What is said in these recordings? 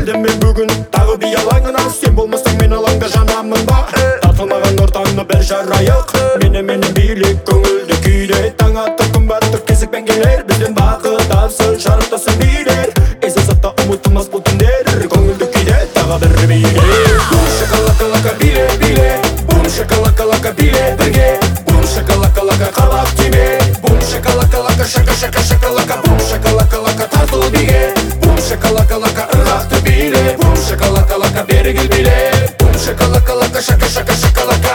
келдім мен бүгін тағы би алаңына. Сен болмасаң мен алаңда жанамын ба? Тартылмаған ортаны бір жарайық. Мені билік көңілді күйде. Таң атып күн батып кезікпен келер. Бізден бақыт тапсын шарықтасын билер. Есте сапта ұмытылмас бұл түндер. Көңілді күйде тағы бір биле. Бум шакалака биле биле. Бум шакалака биле бірге. Бум шакалака қабақ тиме. Бум шакалака шака шакалака. Бум шакалака тартыл биге. Бум шакалака ырғақты биле. Бум шакалака бері кел биле. Бум шакалака шака шакалака.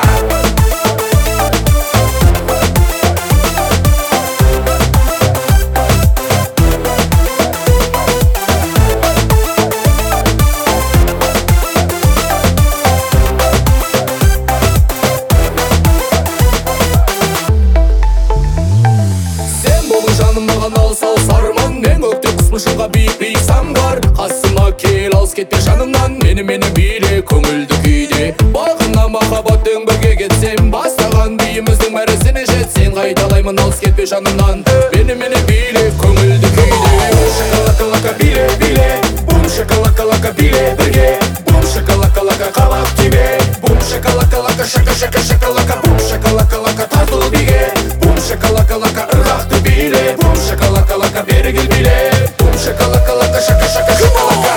Сал сарман мен көкте құсмышынға биік самғар. Қасыма кел алыс кетпе жанымнан. Мені биле көңілді күйде. Бағына махаббаттың бірге кетсем. Бастаған биіміздің мәресіне жетсен. Қайталаймын алыс кетпе жанымнан. Мені биле көңілді күйде. Бум шакалака биле биле. Бум шакалака биле бірге. Бум шакалака қабақ тиме. Бум шакалака шака шакалака. Бум шакалака тартыл биге. Бум шакалака ырғақты биле. Бум шакалака бері кел биле. Бум шакалака шака шакалака.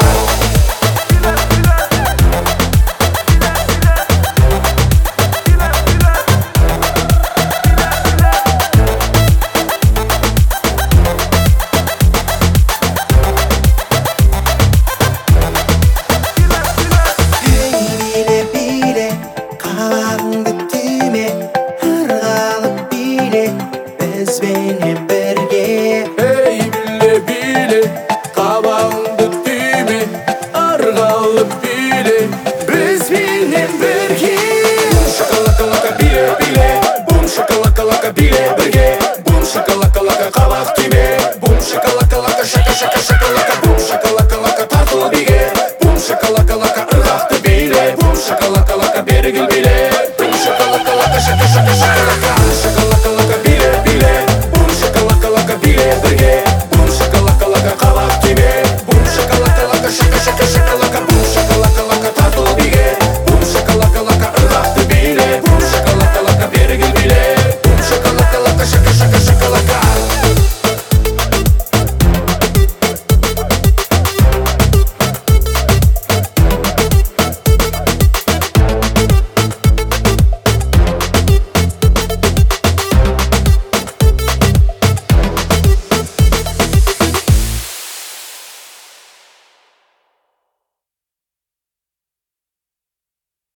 Bizbenle birge. Hey bile qabağımda tüyme. Argalıp bile bizbenle birge. Bum şakalaka bile. Bum şakalaka bile birge. Bum şakalaka qabaq tüyme. Bum şakalaka şaka şakalaka.